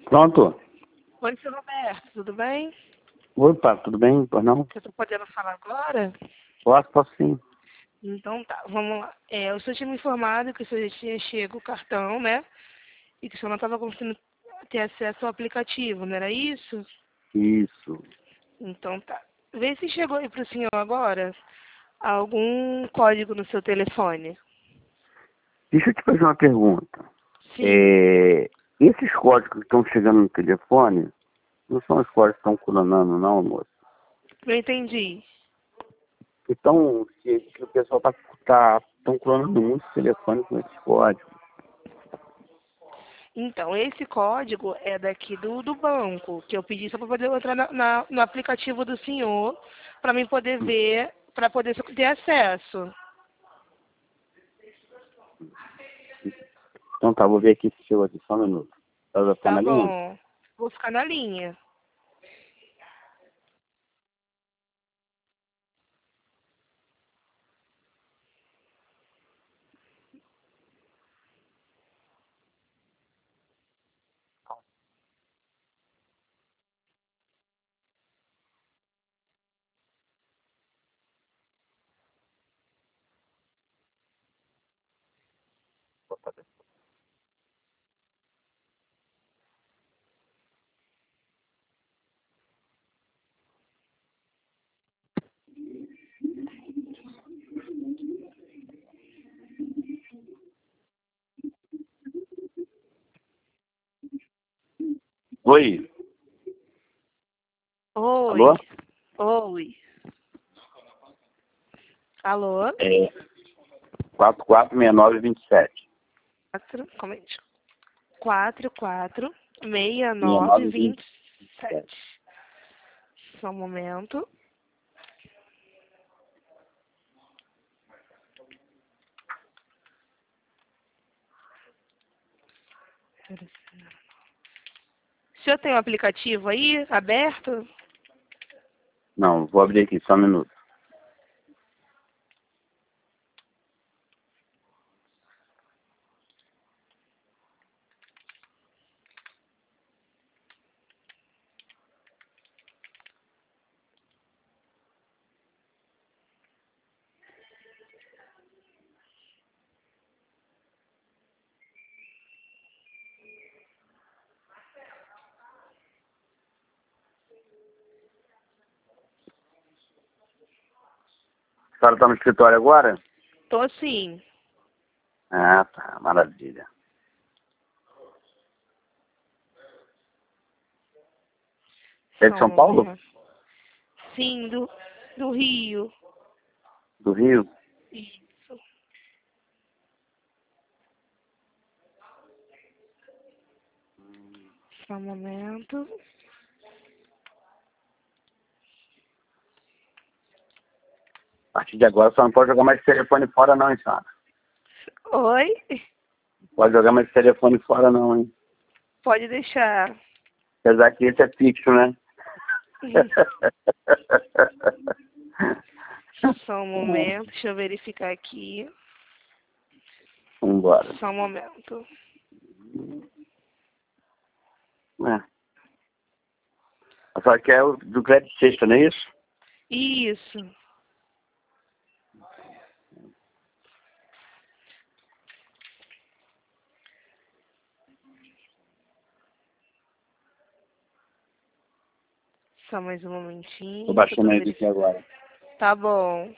Pronto? Oi, seu Roberto, tudo bem? Opa, tudo bem? Pois não? Eu tô podendo falar agora? Posso sim. Então tá, vamos lá. O senhor tinha me informado que o senhor já tinha chego o cartão, né? E que o senhor não estava conseguindo ter acesso ao aplicativo, não era isso? Isso. Então tá. Vê se chegou aí pro senhor agora algum código no seu telefone. Deixa eu te fazer uma pergunta. Sim. Esses códigos que estão chegando no telefone, não são os códigos que estão clonando, não, moço? Não entendi. Então, que o pessoal estão clonando muitos telefones com esses códigos. Então, esse código é daqui do banco, que eu pedi só para poder entrar no aplicativo do senhor, para mim poder ver, para poder ter acesso. Então tá, vou ver aqui se chegou aqui, só um minuto. Vai ficar Tá na linha? bom. Vou ficar na linha. Oi. Oi. Alô? Oi. Alô? 446927. 446927. 6927. Só um momento. O senhor tem o aplicativo aí aberto? Não, vou abrir aqui, só um minuto. A senhora está no escritório agora? Tô sim. Ah, tá, maravilha. É de Só um São Paulo? momento. Sim, do Rio. Do Rio? Isso. Só um momento. A partir de agora só não pode jogar mais telefone fora não, hein, senhora? Oi? Pode jogar mais telefone fora não, hein? Pode deixar. Apesar que esse é fixo, né? Só um momento. Deixa eu verificar aqui. Vambora. Só um momento. É. A senhora quer o do crédito sexta, não é isso? Isso. Só mais um Tô momentinho que eu tô baixando ele aqui verificando. agora. Tá bom.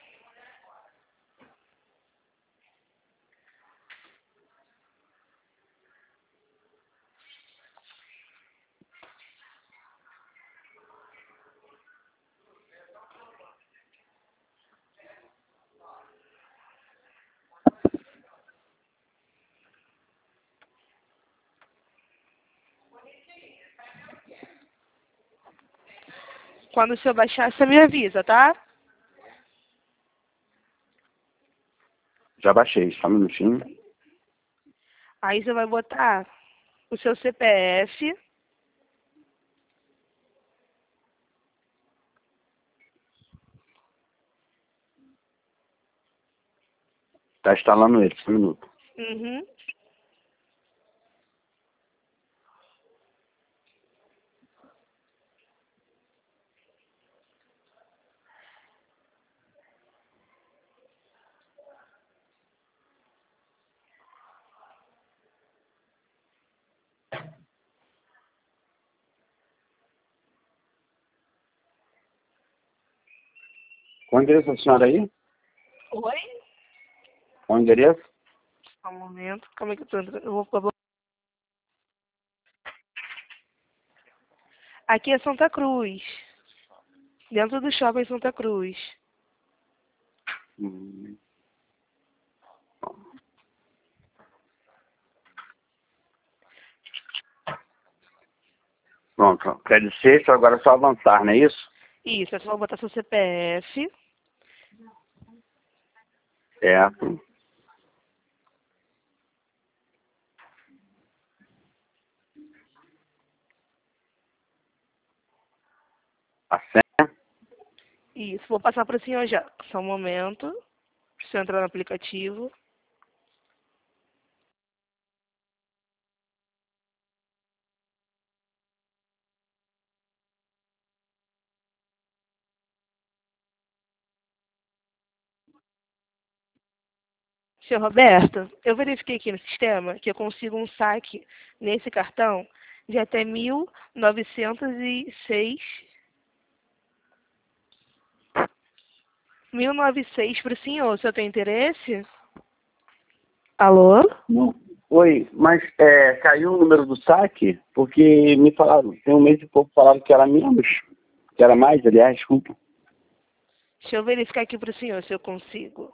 Quando o senhor baixar, você me avisa, tá? Já baixei, só um minutinho. Aí você vai botar o seu CPF, Tá instalando ele, só um minuto. uhum, Qual o endereço da senhora aí? Oi? Qual o endereço? Só um momento. Calma aí que eu tô entrando. Eu vou. Aqui é Santa Cruz. Dentro do shopping Santa Cruz. Hum. Pronto. Crédito sexto, agora é só avançar, não é isso? Isso, é só botar seu CPF. Certo. A senha? Isso, vou passar para o senhor já. Só um momento. Deixa eu entrar no aplicativo. Senhor Roberto, eu verifiquei aqui no sistema que eu consigo um saque nesse cartão de até 1.906 1.906 para o senhor. O senhor tem interesse? Alô? Não. Oi, mas caiu o número do saque? Porque me falaram, tem um mês e pouco falaram que era menos. Que era mais, aliás, desculpa. Deixa eu verificar aqui para o senhor se eu consigo.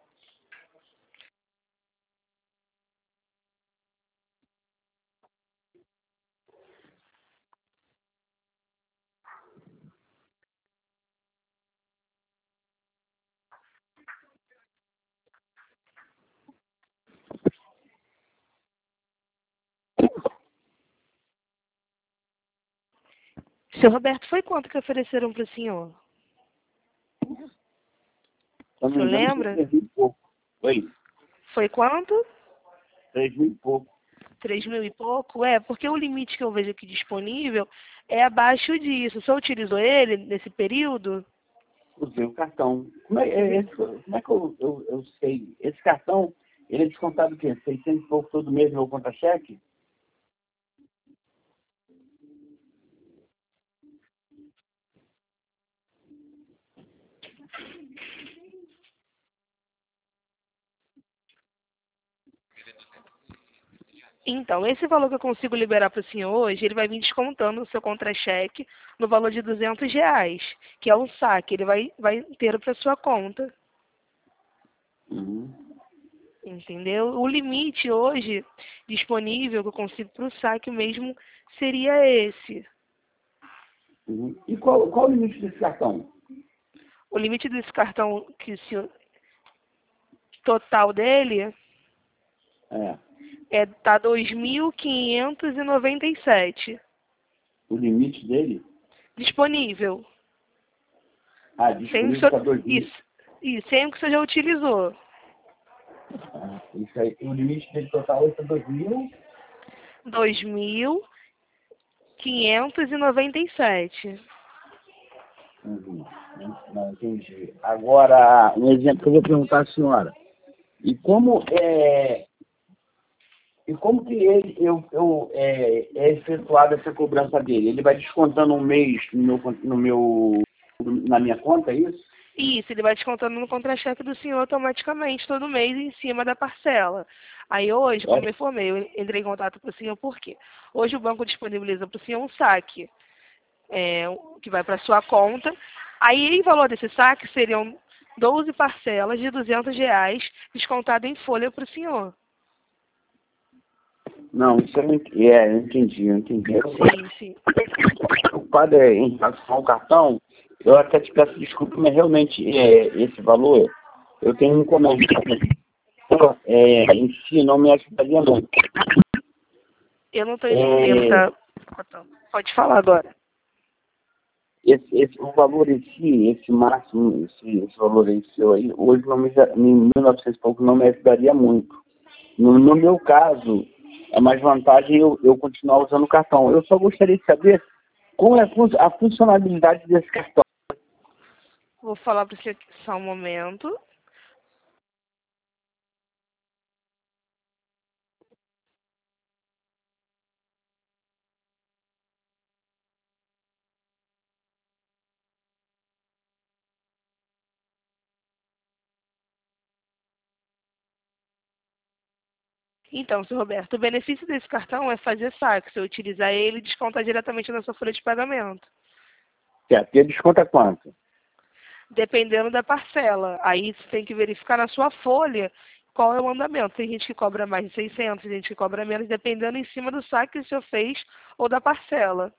Senhor Roberto, foi quanto que ofereceram para o senhor? Se eu O não me senhor engano, foi lembra? 3 mil e pouco. Oi, Foi quanto? 3 mil e pouco. 3.000 e pouco? É, porque o limite que eu vejo aqui disponível é abaixo disso. O senhor utilizou ele nesse período? Usei o cartão. Como é que eu sei? Esse cartão, ele é descontado o quê? 600 e pouco todo mês no meu contra-cheque? Então, esse valor que eu consigo liberar para o senhor hoje, ele vai vir descontando o seu contra-cheque no valor de R$ 200, que é o saque. Ele vai inteiro para sua conta, Uhum. entendeu? O limite hoje disponível que eu consigo para o saque mesmo seria esse. Uhum. E qual o limite desse cartão? O limite desse cartão que o senhor, total dele É, tá 2.597 o limite dele? disponível. Ah, Sem o que disponível o senhor, para 2 mil. isso, sem o que o senhor já utilizou. Ah, isso aí. O limite dele total é para 2 mil? 2.597. Uhum. Não, entendi. Agora, um exemplo que eu vou perguntar à senhora. E como que é efetuada essa cobrança dele? Ele vai descontando um mês na minha conta, é isso? Isso, ele vai descontando no contra-cheque do senhor automaticamente todo mês em cima da parcela. Aí hoje, como eu É. informei, eu entrei em contato com o senhor por quê? Hoje o banco disponibiliza para o senhor um saque, que vai para sua conta. Aí, o valor desse saque seriam 12 parcelas de R$ 200 descontado em folha para o senhor. Não, isso eu entendi, eu entendi. Sim, sim. Preocupado em relação ao cartão, eu até te peço desculpa, mas realmente esse valor, eu tenho um comércio em si não me ajudaria muito. Eu não estou entendendo, É, tá? Pode falar agora. o valor em si, esse máximo, esse valor em si aí, hoje não em 1900 e pouco não me ajudaria muito. No meu caso, é mais vantagem eu continuar usando o cartão. Eu só gostaria de saber qual é a funcionalidade desse cartão. Vou falar para você aqui só um momento. Então, seu Roberto, o benefício desse cartão é fazer saque. Você utilizar ele e descontar diretamente na sua folha de pagamento. Certo. E ele desconta quanto? Dependendo da parcela. Aí você tem que verificar na sua folha qual é o andamento. Tem gente que cobra mais de 600, tem gente que cobra menos, dependendo em cima do saque que o senhor fez ou da parcela.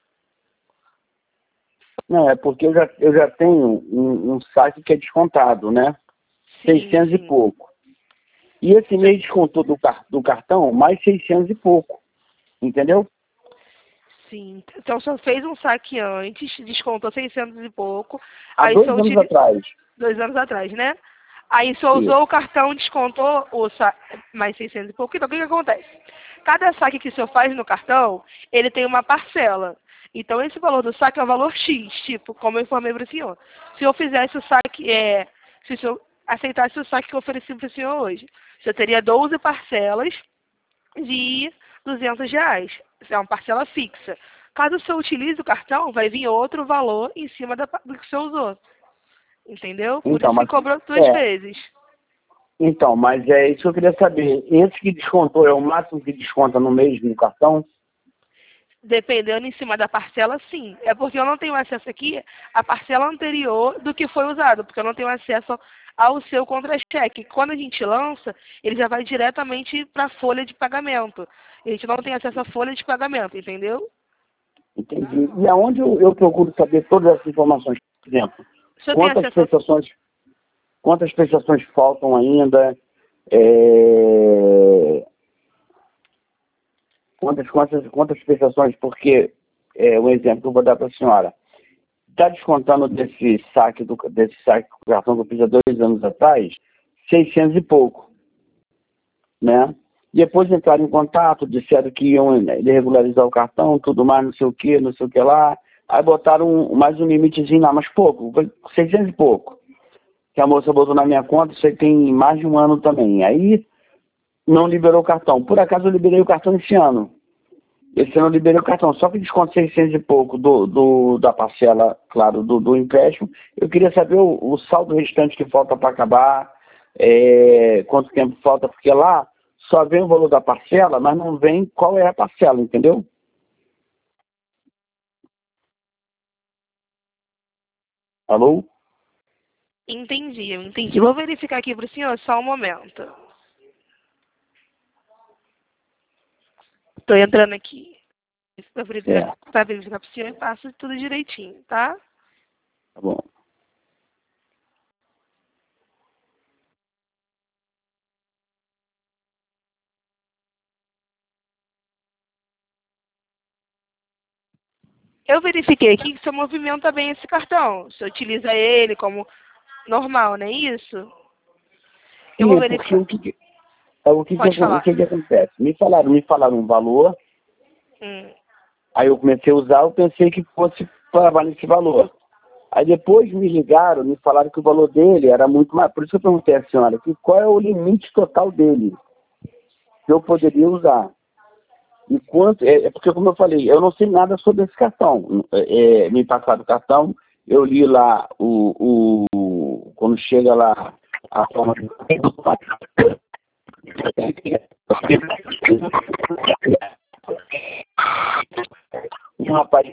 Não, é porque eu já tenho um saque que é descontado, né? Sim, 600 e sim. pouco. E esse mês descontou do cartão mais 600 e pouco. Entendeu? Sim. Então, o senhor fez um saque antes, descontou 600 e pouco. Há Aí o 2 senhor anos atrás. 2 anos atrás, né? Aí o senhor Isso. usou o cartão, descontou mais 600 e pouco. Então, o que acontece? Cada saque que o senhor faz no cartão, ele tem uma parcela. Então, esse valor do saque é o valor X, tipo, como eu informei para o senhor. Se eu fizesse o saque, se o senhor aceitasse o saque que eu ofereci para o senhor hoje, o senhor teria 12 parcelas de R$ 200. Isso é uma parcela fixa. Caso o senhor utilize o cartão, vai vir outro valor em cima do que o senhor usou. Entendeu? Por Então, isso que mas cobrou 2 vezes. então, mas é isso que eu queria saber. Esse que descontou é o máximo que desconta no mês no cartão? Dependendo em cima da parcela, sim. É porque eu não tenho acesso aqui à parcela anterior do que foi usado, porque eu não tenho acesso ao seu contra-cheque. Quando a gente lança, ele já vai diretamente para a folha de pagamento. A gente não tem acesso à folha de pagamento, entendeu? Entendi. E aonde eu procuro saber todas essas informações? Por exemplo, O senhor tem acesso a... quantas prestações faltam ainda? É, quantas prestações? Porque, um exemplo que eu vou dar para a senhora. Está descontando desse saque do cartão que eu fiz há 2 anos atrás, 600 e pouco, né? Depois entraram em contato, disseram que iam regularizar o cartão, tudo mais, não sei o que lá. Aí botaram mais um limitezinho lá, mas pouco, 600 e pouco. Que a moça botou na minha conta, isso aí tem mais de um ano também. Aí não liberou o cartão. Por acaso eu liberei o cartão esse ano. Esse ano eu liberei o cartão, só que desconto 600 e pouco da parcela, claro, do empréstimo. Eu queria saber o saldo restante que falta para acabar, quanto tempo falta, porque lá só vem o valor da parcela, mas não vem qual é a parcela, entendeu? Alô? Entendi, eu entendi. Vou verificar aqui para o senhor, só um momento. Estou entrando aqui para verificar Certo, para o senhor e passo tudo direitinho, tá? tá bom. Eu verifiquei aqui que o senhor movimenta bem esse cartão. O senhor utiliza ele como normal, não é isso? Eu vou Sim, porque verificar. Pode o falar. que acontece? Me falaram um valor, Hum. aí eu comecei a usar, eu pensei que fosse para nesse valor. Aí depois me ligaram, me falaram que o valor dele era muito mais. Por isso que eu perguntei à senhora, que qual é o limite total dele que eu poderia usar. E quanto, porque como eu falei, eu não sei nada sobre esse cartão. Me passaram o cartão, eu li lá quando chega lá a forma de um rapaz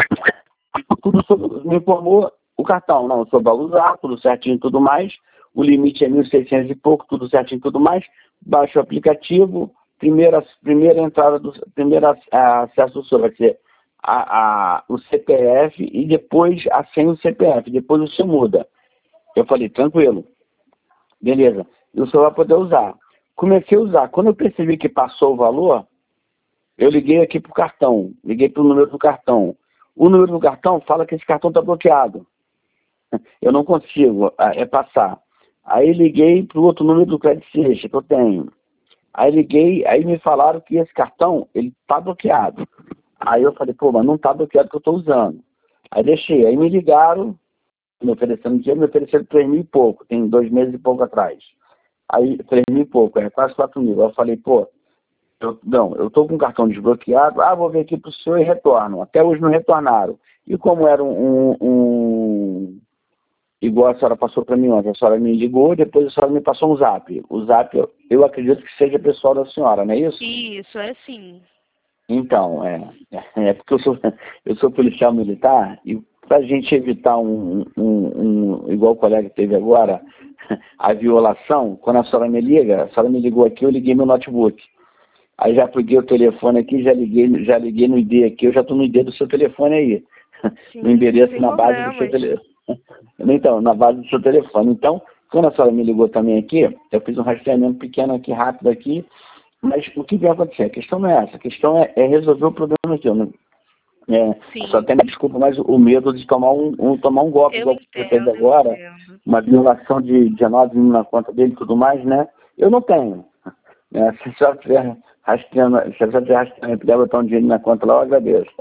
me informou o cartão, não, eu só vou usar, tudo certinho e tudo mais, o limite é 1.600 e pouco, tudo certinho e tudo mais, baixa o aplicativo, primeira entrada, primeiro acesso do senhor vai ser o CPF e depois a senha do CPF, depois o senhor muda. Eu falei, tranquilo, beleza, e o senhor vai poder usar. Comecei a usar, quando eu percebi que passou o valor, eu liguei aqui pro cartão, liguei pro número do cartão. O número do cartão fala que esse cartão está bloqueado. Eu não consigo passar. Aí liguei para o outro número do Credit Suisse que eu tenho. Aí liguei, aí me falaram que esse cartão, ele está bloqueado. Aí eu falei, pô, mas não está bloqueado que eu estou usando. Aí deixei, aí me ligaram, me oferecendo dinheiro, me ofereceram 3 mil e pouco, tem 2 meses e pouco atrás. Aí, 3 mil e pouco, quase 4 mil. Aí eu falei, pô, eu estou com o cartão desbloqueado, vou vir aqui para o senhor e retorno. Até hoje não retornaram. E como era igual a senhora passou para mim ontem. A senhora me ligou, depois a senhora me passou um zap. O zap, eu acredito que seja pessoal da senhora, não é isso? Isso, é sim. Então, é porque eu sou policial militar e para a gente evitar igual o colega teve agora, a violação, quando a senhora me liga, a senhora me ligou aqui, eu liguei meu notebook. Aí já peguei o telefone aqui, já liguei no ID aqui, eu já estou no ID do seu telefone aí. Sim, No endereço sem na base do seu problemas. telefone. Então, na base do seu telefone. Então, quando a senhora me ligou também aqui, eu fiz um rastreamento pequeno aqui, rápido aqui, mas o que vai acontecer? A questão não é essa, a questão é resolver o problema aqui. Sim, Só até me desculpa, mas o medo de tomar um golpe, eu igual você teve entendo, eu agora, entendo. uma violação de 19 mil na conta dele e tudo mais, né? Eu não tenho. Né? Se a senhora estiver rastreamento, puder botar um dinheiro na conta lá, eu agradeço.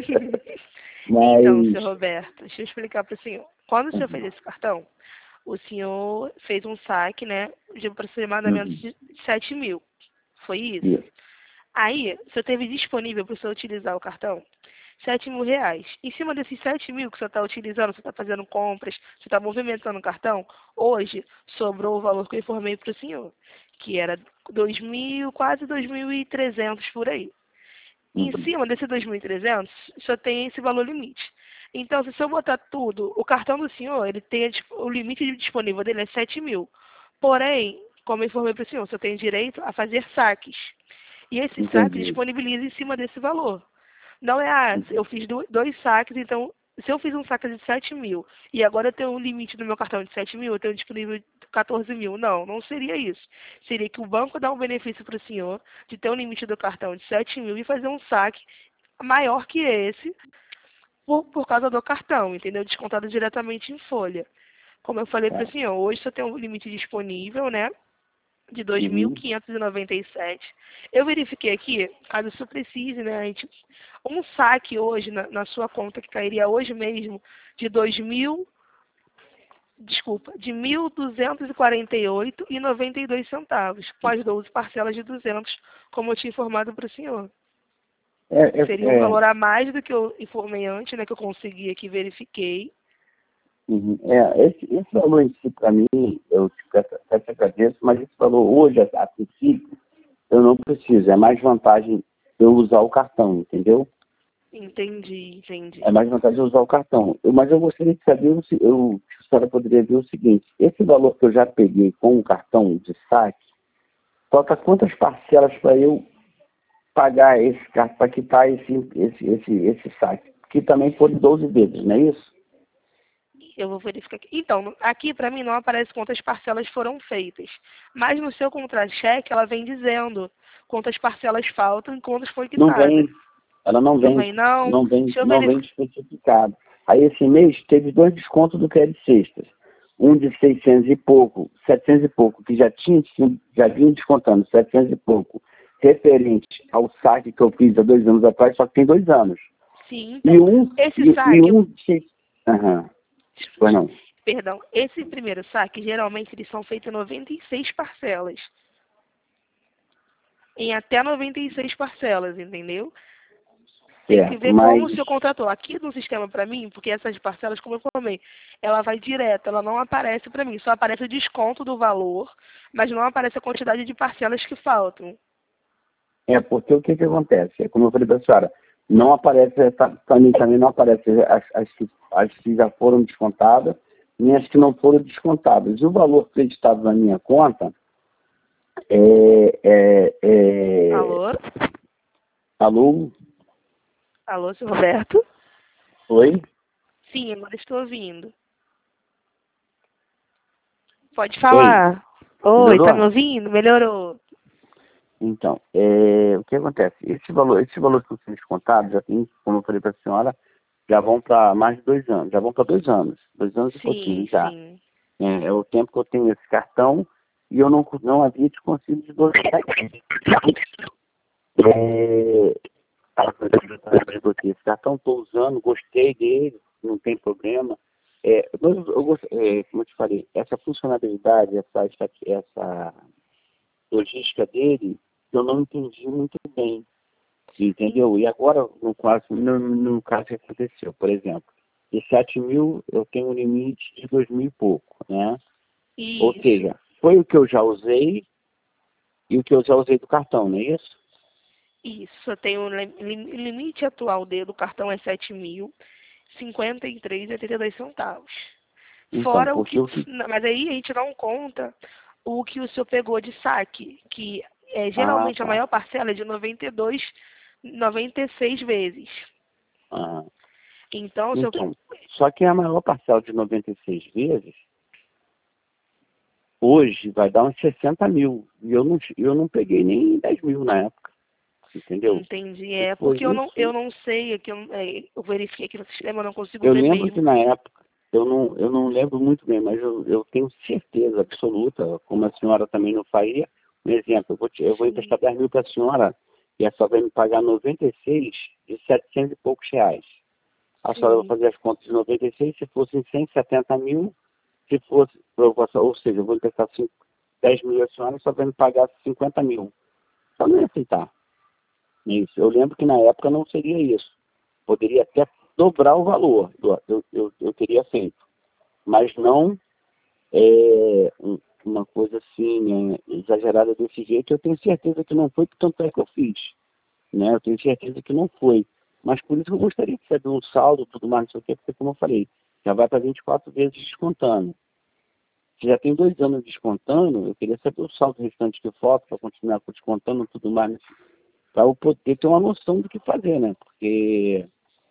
Então, Mas. seu Roberto, deixa eu explicar para o senhor. Quando o senhor fez esse cartão, o senhor fez um saque, né, de aproximadamente Uhum, de 7 mil. Foi isso? isso. Aí, o senhor teve disponível para o senhor utilizar o cartão 7 mil reais. Em cima desses 7 mil que o senhor está utilizando, você está fazendo compras, você está movimentando o cartão, hoje sobrou o valor que eu informei para o senhor, que era 2 mil, quase 2.300 por aí. Em Uhum, cima desse 2.300, só tem esse valor limite. Então, se eu botar tudo, o cartão do senhor, ele tem o limite disponível dele é 7 mil. Porém, como eu informei para o senhor, o senhor tem direito a fazer saques. E esse saque entendi. disponibiliza em cima desse valor. Não é, eu Entendi. fiz dois saques, então, se eu fiz um saque de 7 mil e agora eu tenho um limite no meu cartão de 7 mil, eu tenho disponível 14 mil. Não, não seria isso. Seria que o banco dá um benefício para o senhor de ter um limite do cartão de 7 mil e fazer um saque maior que esse por causa do cartão, entendeu? Descontado diretamente em folha. Como eu falei para o Tá. senhor, hoje só tem um limite disponível, né? De Uhum. 2.597. Eu verifiquei aqui, caso isso precise, né? Um saque hoje na sua conta que cairia hoje mesmo de 1.248,92 com as 12 parcelas de 200, como eu tinha informado para o senhor. É, é, Seria um é, valor a mais do que eu informei antes, né? Que eu consegui aqui, verifiquei. esse valor em si, para mim, eu te agradeço, mas esse valor hoje, a princípio, eu não preciso. É mais vantagem eu usar o cartão, entendeu? Entendi, É entendi. mais vantagem eu usar o cartão. Mas eu gostaria de saber, se a senhora poderia ver o seguinte, esse valor que eu já peguei com o cartão de saque, falta quantas parcelas para eu pagar esse cartão, para quitar esse saque? Que também foram 12 vezes, não é isso? Eu vou verificar aqui. Então, aqui para mim não aparece quantas parcelas foram feitas. Mas no seu contra-cheque ela vem dizendo quantas parcelas faltam e quantas foi Não quitada. vem, ela não Não vem, vem não? Deixa eu não vem verificar. especificado. Aí esse mês teve 2 descontos do crédito sextas. Um de 600 e pouco, 700 e pouco, que já vinha descontando 700 e pouco, referente ao saque que eu fiz há 2 anos atrás, só que tem 2 anos. Sim, E então, um, esse e saque, um de 600. Aham, pois não. perdão, esse primeiro saque, geralmente eles são feitos em 96 parcelas. Em até 96 parcelas, entendeu? Tem que Certo, ver como mas o seu contratou. Aqui no sistema para mim, porque essas parcelas, como eu falei, ela vai direto, ela não aparece para mim. Só aparece o desconto do valor, mas não aparece a quantidade de parcelas que faltam. porque o que acontece? É como eu falei para a senhora, não aparece, para mim também não aparece as que já foram descontadas, nem as que não foram descontadas. E o valor acreditado na minha conta é, é, é Alô? alô, Alô, seu Roberto? oi? Sim, agora estou ouvindo. Pode Oi, falar. Oi, tá me melhorou? ouvindo? Melhorou. Então, o que acontece? Esse valor que foi descontado já tem, como eu falei para a senhora, já vão para mais de 2 anos, já vão para 2 anos, 2 anos e pouquinho Sim, já. sim. É o tempo que eu tenho esse cartão e eu não havia te conseguido desbloquear. Esse cartão estou usando, gostei dele, não tem problema. Como eu te falei, essa funcionalidade, essa logística dele, eu não entendi muito bem, entendeu? E agora, no caso que aconteceu, por exemplo. de 7 mil, eu tenho um limite de 2 mil e pouco, né? Isso. Ou seja, foi o que eu já usei e o que eu já usei do cartão, não é isso? Isso, eu tenho limite atual do cartão é 7.053,82 centavos. Então, Fora o porque que, o que... mas aí a gente não conta o que o senhor pegou de saque, que Ah, geralmente a tá. maior parcela é de 96 vezes. Ah, Então, o senhor, então, só que a maior parcela de 96 vezes, hoje vai dar uns 60 mil. E eu não peguei nem 10 mil na época, entendeu? entendi, Se for porque eu isso, não sei, é que eu verifiquei aqui no sistema, eu não consigo eu ver lembro que mesmo. na época, eu não lembro muito bem, mas eu tenho certeza absoluta, como a senhora também não faria, um exemplo, eu vou emprestar 10 mil para a senhora e a senhora vai me pagar 96 de 700 e poucos reais. A senhora vai Sim, fazer as contas de 96, se fossem 170 mil, se fosse, ou seja, eu vou emprestar 10 mil a senhora, só vai me pagar 50 mil. Só não ia aceitar. Isso. Eu lembro que na época não seria isso. Poderia até dobrar o valor, eu teria feito. Mas não uma coisa assim, né, exagerada desse jeito. Eu tenho certeza que não foi, tanto é que eu fiz. Né? Eu tenho certeza que não foi. Mas por isso eu gostaria de saber um saldo, tudo mais, não sei o quê, porque como eu falei, já vai para 24 vezes descontando. Se já tem 2 anos descontando, eu queria saber o saldo restante de foto para continuar descontando tudo mais, para eu poder ter uma noção do que fazer, né? Porque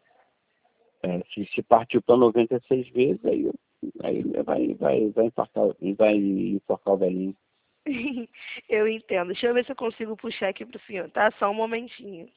se partiu para 96 vezes, aí vai enforcar o velhinho. eu entendo. Deixa eu ver se eu consigo puxar aqui para o senhor, tá? Só um momentinho.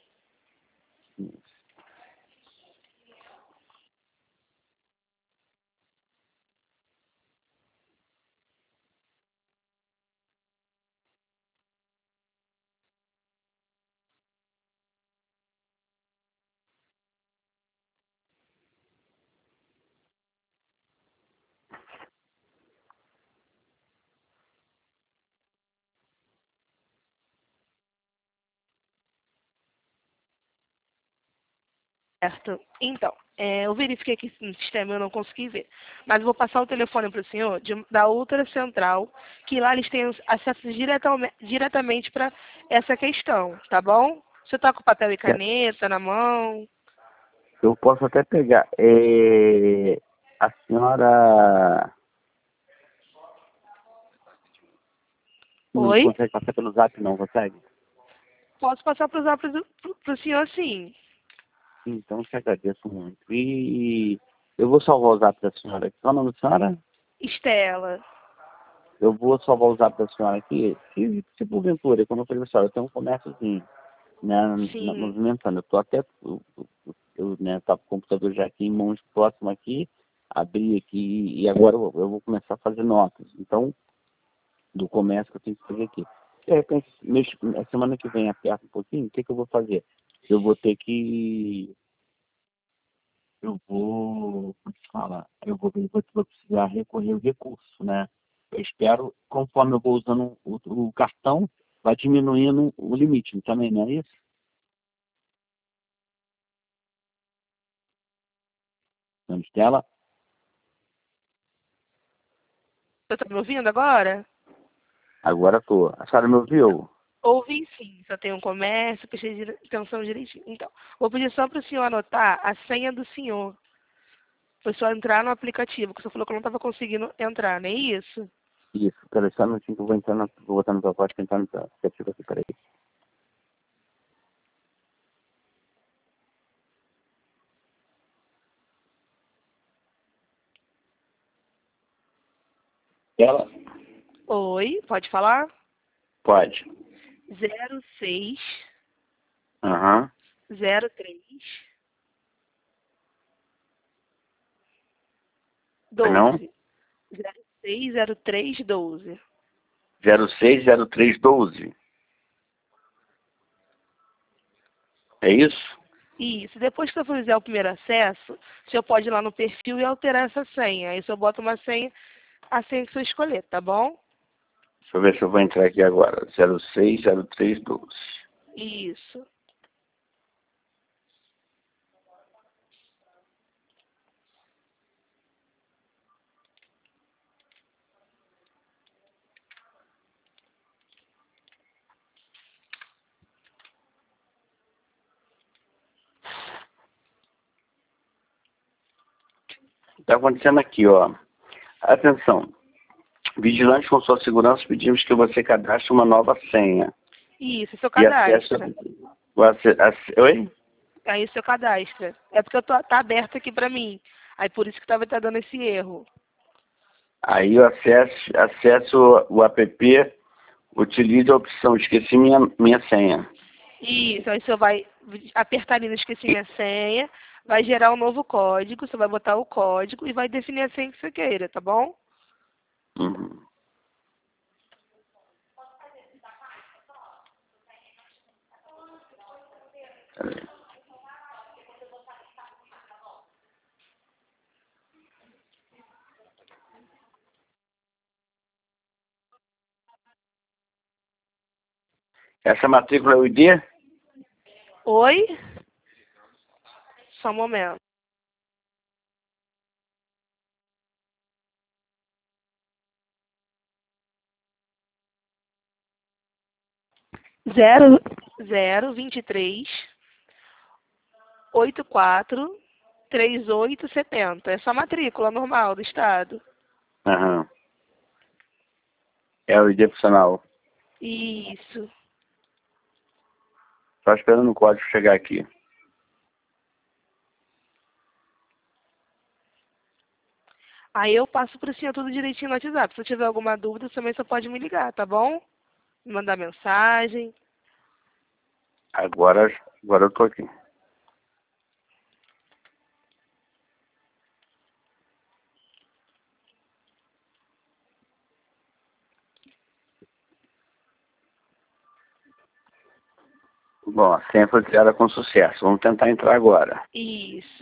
Certo. Então, eu verifiquei aqui no sistema, eu não consegui ver. Mas eu vou passar o telefone para o senhor da outra central, que lá eles têm acesso diretamente para essa questão, tá bom? Você está com papel e caneta na mão? Eu posso até pegar. A senhora não Oi? consegue passar pelo zap, não consegue? Posso passar para o senhor, sim. Então, te agradeço muito. E eu vou salvar o zap da senhora. Qual é o nome da senhora? Estela. Eu vou salvar o zap da senhora aqui. Se porventura, como eu falei pra senhora, eu tenho um comérciozinho, né, Sim. movimentando. Eu tô até, eu né, tá com o computador já aqui em mãos próximo aqui, abri aqui e agora eu vou começar a fazer notas. Então, do comércio que eu tenho que fazer aqui. De repente, a semana que vem aperta um pouquinho, o que que eu vou fazer? Eu vou ter que como se fala, vou precisar recorrer ao recurso, né? Eu espero, conforme eu vou usando o cartão, vai diminuindo o limite, também não é isso? Vamos tela. Você está me ouvindo agora? Agora tô. A senhora me ouviu? Ouvi sim, só tem um comércio, prestei atenção direitinho. Então, vou pedir só para o senhor anotar a senha do senhor. Foi só entrar no aplicativo, que o senhor falou que eu não estava conseguindo entrar, não é isso? Isso, peraí, só um minutinho que eu vou entrar vou botar no pacote que entrar no aplicativo aqui, peraí. Ela? Oi, pode falar? Pode. 06 Aham. 03 Não? 12. 06 03 12. 060312. É isso? Isso. Depois que eu fizer o primeiro acesso, o senhor pode ir lá no perfil e alterar essa senha. Aí o senhor bota uma senha, a senha que o senhor escolher, tá bom? Deixa eu ver se eu vou entrar aqui agora. 060312. Isso. Está acontecendo aqui, ó. Atenção. Vigilante com sua segurança, pedimos que você cadastre uma nova senha. Isso, seu E acesse... cadastro. Oi? Aí o seu cadastro. É porque tá aberto aqui pra mim. Aí por isso que tá dando esse erro. Aí eu acesso o app, utilize a opção esqueci minha senha. Isso, aí você vai apertar ali no esqueci minha senha, vai gerar um novo código, você vai botar o código e vai definir a senha que você queira, tá bom? Uhum. Peraí. Essa matrícula é o ID? Oi? Só um momento. Zero 23 84 38 70. É só matrícula normal do estado. Aham. É o ID funcional. Isso. Só esperando o código chegar aqui. Aí eu passo pro senhor tudo direitinho no WhatsApp. Se eu tiver alguma dúvida, também você pode me ligar, tá bom? Me mandar mensagem. Agora eu tô aqui. Bom, a senha foi criada com sucesso. Vamos tentar entrar agora. Isso.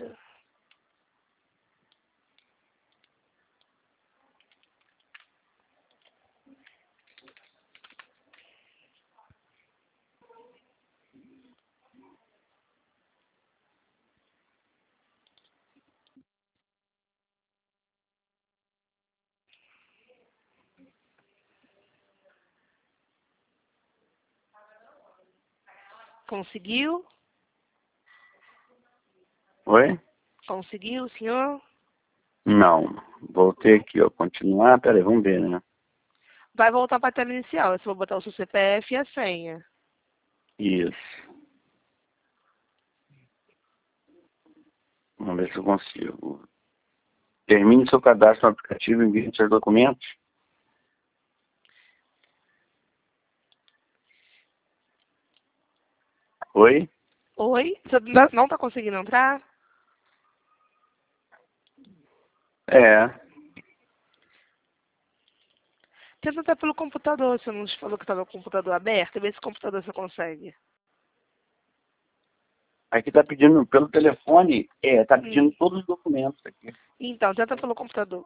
Conseguiu? Oi? Conseguiu, senhor? Não. Voltei aqui, ó. Continuar. Peraí, vamos ver, né? Vai voltar para a tela inicial. Eu só vou botar o seu CPF e a senha. Isso. Vamos ver se eu consigo. Termine seu cadastro no aplicativo e envie seus documentos. Oi? Oi? Você não está conseguindo entrar? É. Tenta até pelo computador. Você não falou que estava com o computador aberto? Vê se o computador você consegue. Aqui tá pedindo pelo telefone. Tá pedindo Hum. todos os documentos aqui. Então, tenta pelo computador.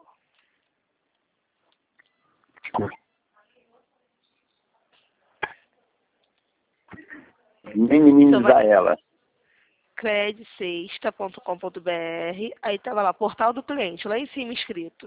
Nem minimizar ela. Credsexta.com.br. Aí tava lá, portal do cliente, lá em cima escrito.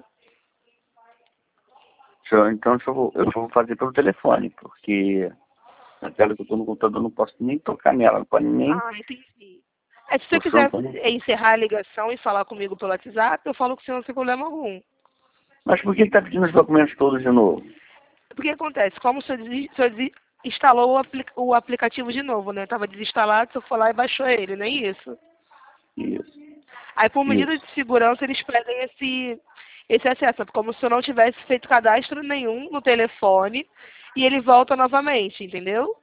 Então eu vou fazer pelo telefone, porque na tela que eu tô no computador eu não posso nem tocar nela, não pode nem. Ah, entendi. Se você O som quiser tá... encerrar a ligação e falar comigo pelo WhatsApp, eu falo com você, não tem problema algum. Mas por que ele tá pedindo os documentos todos de novo? O que acontece? Como o senhor instalou o aplicativo de novo, né? Estava desinstalado, o senhor foi lá e baixou ele, não é isso? Isso. Aí, por medida Isso. de segurança, eles pedem esse acesso, como se eu não tivesse feito cadastro nenhum no telefone e ele volta novamente, entendeu?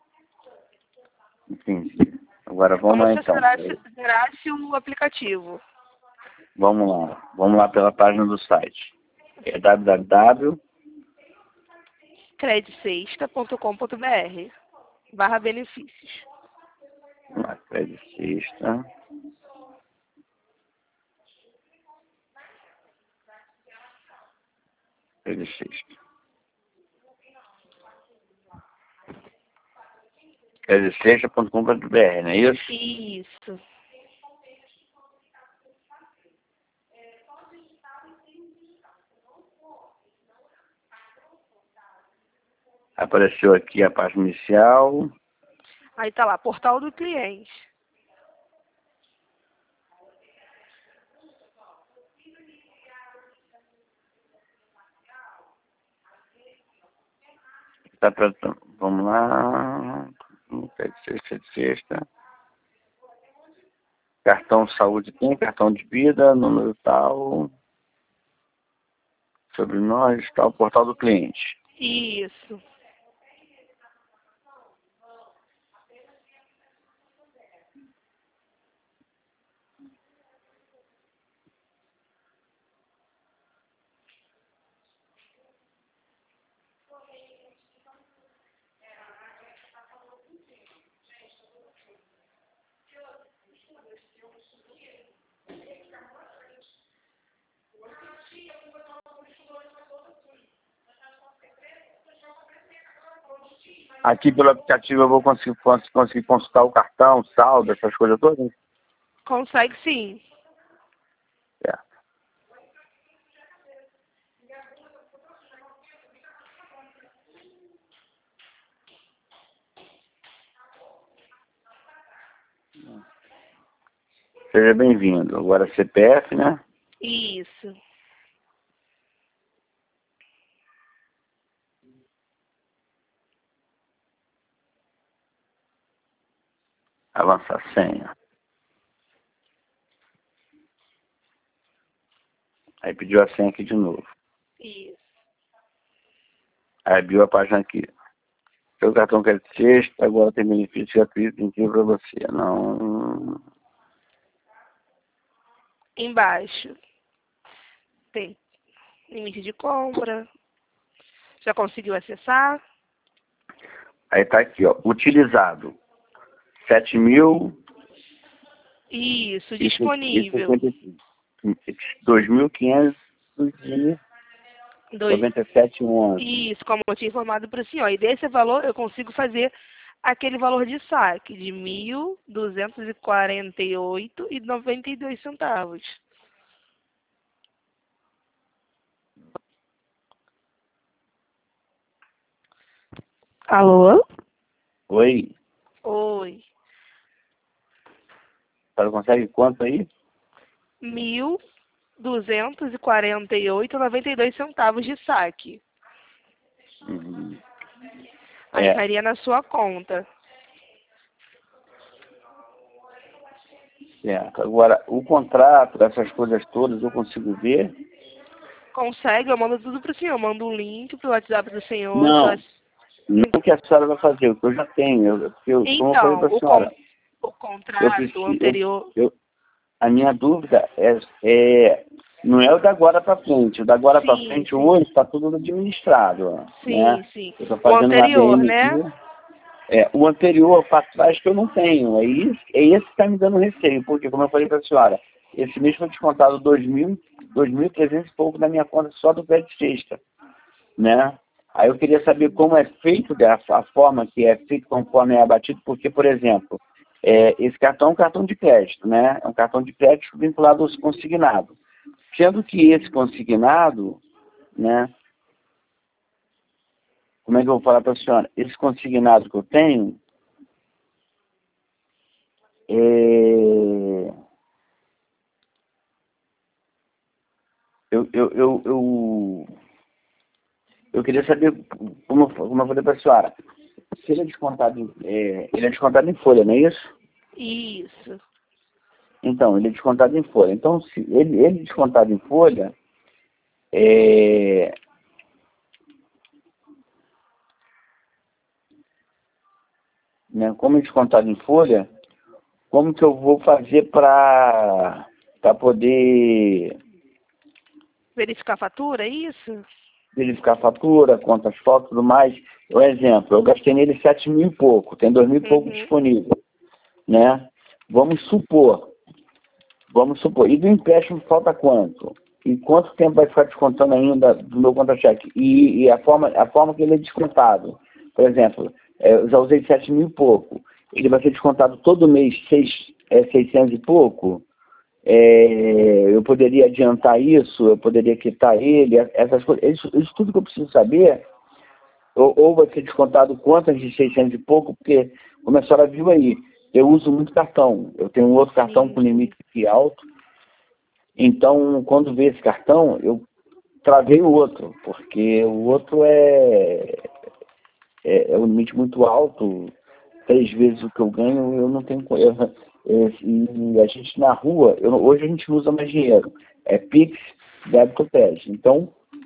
Entendi. Agora vamos Como lá se eu então. zerasse o aplicativo. Vamos lá. Vamos lá pela página do site. É www. credsexta.com.br/benefícios. Vamos lá, Credicista. Credicista. Credicista.com.br, não é isso? Isso. Apareceu aqui a página inicial. Aí tá lá, portal do cliente. Vamos lá. Sexta. Cartão saúde tem, cartão de vida, número tal, sobre nós, tal, portal do cliente. Isso. Aqui pelo aplicativo eu vou conseguir consultar o cartão, saldo, essas coisas todas? Consegue sim. Certo. Seja bem-vindo. Agora CPF, né? Isso. Avançar a senha. Aí pediu a senha aqui de novo. Isso. Aí abriu a página aqui. Seu cartão crédito sexta, agora tem benefício gratuito incrível para você. Não. Embaixo tem limite de compra. Já conseguiu acessar? Aí tá aqui, ó. Utilizado. 7.000. Isso, disponível. 2.597,11. Isso, como eu tinha informado para o senhor. E desse valor eu consigo fazer aquele valor de saque de R$ 1.248,92. Alô? Oi. Oi. Você consegue quanto aí? R$ 1.248,92 de saque. Aí estaria na sua conta. Certo. Agora, o contrato, essas coisas todas, eu consigo ver? Consegue? Eu mando tudo para o senhor. Eu mando um link para o WhatsApp do senhor. Não. Não o que a senhora vai fazer, o que eu já tenho. Como eu falei para a senhora, o contrato anterior... a minha dúvida não é o da agora para frente. O da agora para frente, hoje, está tudo administrado. Sim, né? sim. Eu estou fazendo o anterior, uma né? aqui. O anterior, para trás, que eu não tenho. É esse que está me dando receio. Porque, como eu falei para a senhora, esse mês foi descontado 2.300 e pouco da minha conta só do crédito sexta. Né? Aí eu queria saber como é feito, a forma que é feito conforme é abatido, porque, por exemplo, esse cartão é um cartão de crédito, né? É um cartão de crédito vinculado ao consignado. Sendo que esse consignado, né? Como é que eu vou falar para a senhora? Esse consignado que eu tenho, eu queria saber, como eu falei para a senhora, se ele é descontado ele é descontado em folha, não é isso? Isso. Então, ele é descontado em folha. Então, se ele é descontado em folha, né, como é descontado em folha, como que eu vou fazer para poder Verificar a fatura, é isso? verificar a fatura, contas, fotos, tudo mais? Por exemplo, eu gastei nele 7.000 e pouco, tem 2.000 e pouco disponível, né? Vamos supor. E do empréstimo falta quanto? E quanto tempo vai ficar descontando ainda do meu contra-cheque? E a forma que ele é descontado. Por exemplo, eu já usei 7.000 e pouco. Ele vai ser descontado todo mês 600 e pouco? Eu poderia adiantar isso? Eu poderia quitar ele? Essas coisas. Isso tudo que eu preciso saber. Ou vai ser descontado quantas de 600 e pouco? Porque, como a senhora viu aí, eu uso muito cartão. Eu tenho um outro cartão com limite aqui alto. Então, quando veio esse cartão, eu travei o outro, porque o outro é um limite muito alto, 3 vezes o que eu ganho, eu não tenho. E a gente na rua, hoje a gente não usa mais dinheiro. É Pix, débito ou TED. Então,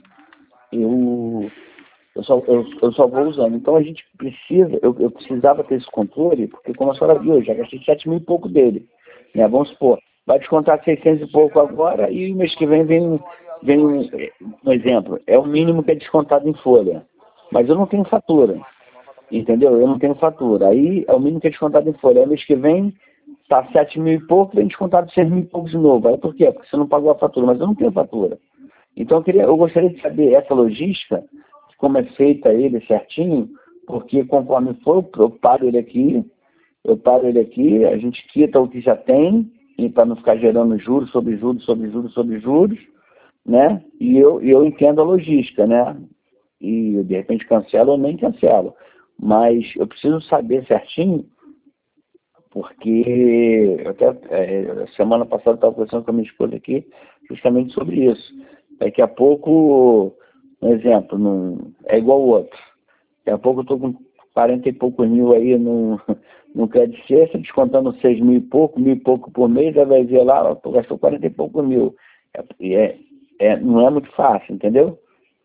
eu só vou usando. Então a gente precisa, eu precisava ter esse controle, porque como a senhora viu, eu já gastei 7 mil e pouco dele. Né? Vamos supor, vai descontar 600 e pouco agora e o mês que vem um exemplo, é o mínimo que é descontado em folha. Mas eu não tenho fatura. Entendeu? Eu não tenho fatura. Aí é o mínimo que é descontado em folha. Aí mês que vem tá 7 mil e pouco, vem descontado 6 mil e pouco de novo. Aí por quê? Porque você não pagou a fatura, mas eu não tenho fatura. Então eu gostaria de saber essa logística, como é feita ele certinho, porque conforme for, eu paro ele aqui, a gente quita o que já tem, para não ficar gerando juros sobre juros, sobre juros, sobre juros, né? E eu entendo a logística, né? E de repente cancelo ou nem cancelo. Mas eu preciso saber certinho, porque eu até semana passada eu estava conversando com a minha esposa aqui justamente sobre isso. Daqui a pouco, um exemplo, é igual o outro. Daqui a pouco eu estou com 40 e poucos mil aí no crédito sexta, descontando 6 mil e pouco por mês, aí vai ver lá, eu gastou 40 e poucos mil. Não é muito fácil, entendeu?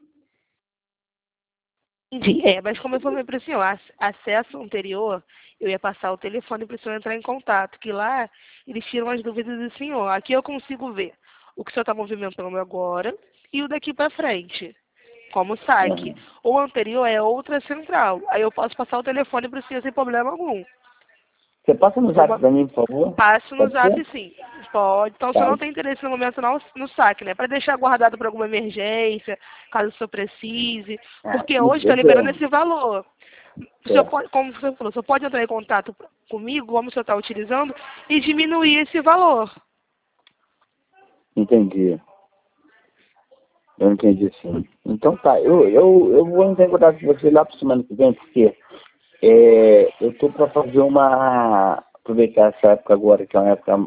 Entendi. Mas como eu falei para o senhor, acesso anterior, eu ia passar o telefone para o senhor entrar em contato, que lá eles tiram as dúvidas do senhor. Aqui eu consigo ver o que o senhor está movimentando agora e o daqui para frente, como saque. O anterior é outra central. Aí eu posso passar o telefone para o senhor sem problema algum. Você passa no zap para mim, por favor? Passo no Pode zap, ser? sim. Pode. Então, o senhor Tá. não tem interesse no momento no saque, né? Para deixar guardado para alguma emergência, caso o senhor precise. Porque hoje Isso está eu liberando tenho. esse valor. O senhor Certo. pode, como você falou, o senhor pode entrar em contato comigo, como o senhor está utilizando, e diminuir esse valor. Entendi. Eu entendi, sim. Então tá, eu vou entrar em contato com você lá para semana que vem, porque eu estou para fazer aproveitar essa época agora, que é uma época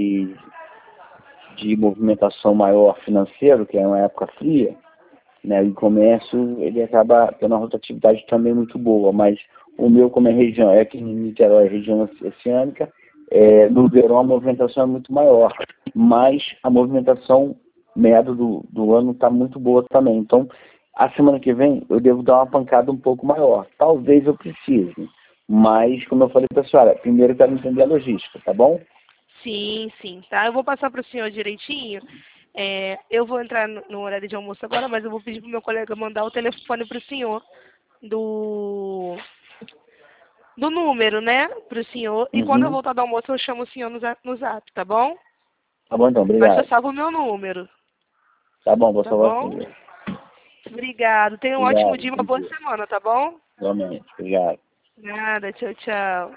de movimentação maior financeiro, que é uma época fria, né? O comércio, ele acaba tendo uma rotatividade também muito boa, mas o meu, como é região, aqui em Niterói, região oceânica, no verão a movimentação é muito maior, mas a movimentação média do ano está muito boa também. Então, a semana que vem eu devo dar uma pancada um pouco maior. Talvez eu precise, mas, como eu falei para a senhora, primeiro eu quero entender a logística, tá bom? Sim, sim, tá? Eu vou passar para o senhor direitinho. Eu vou entrar no horário de almoço agora, mas eu vou pedir para o meu colega mandar o telefone para o senhor do número, né? Para o senhor. E quando eu Uhum. voltar do almoço, eu chamo o senhor no zap, tá bom? Tá bom, então, Mas só obrigado. salva o meu número, Tá bom, vou tá salvar bom? sim. Obrigado. Tenha um ótimo Obrigado, dia e uma boa entendi. semana, tá bom? Igualmente, obrigado. Nada, tchau, tchau.